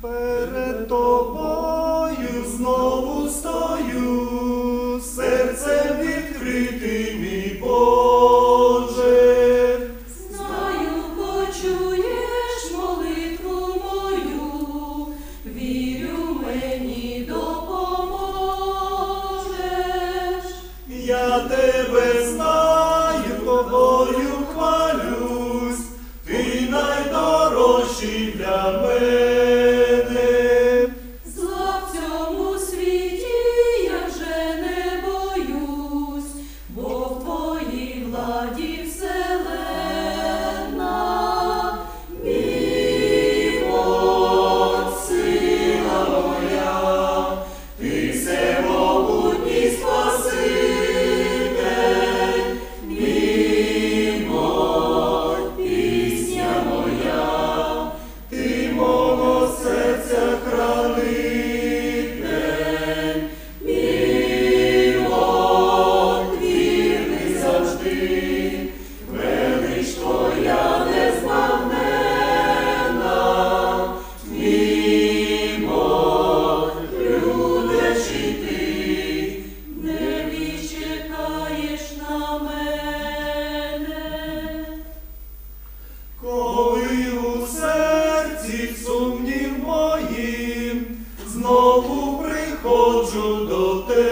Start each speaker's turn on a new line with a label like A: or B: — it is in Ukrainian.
A: Перед тобою знову стою, серцем відкритим, мій Боже.
B: Знаю, почуєш молитву мою, вірю, мені допоможеш.
A: Я тебе знаю, тобою хвалюсь, ти найдорожчий для мене.
B: Зла в цьому світі я вже не боюсь, бо в твоїй владі вселенна. Мій Бог, сила моя, ти всемогутній Спаситель. Мій Бог, пісня моя,
A: Ти мого серця хранитель,
B: мій Бог, вірний завжди, велич твоя незбагненна. Мій Бог, люблячий ти, не чекаєш на мене.
A: коли у серці сумнів моїм, знову приходжу до тебе.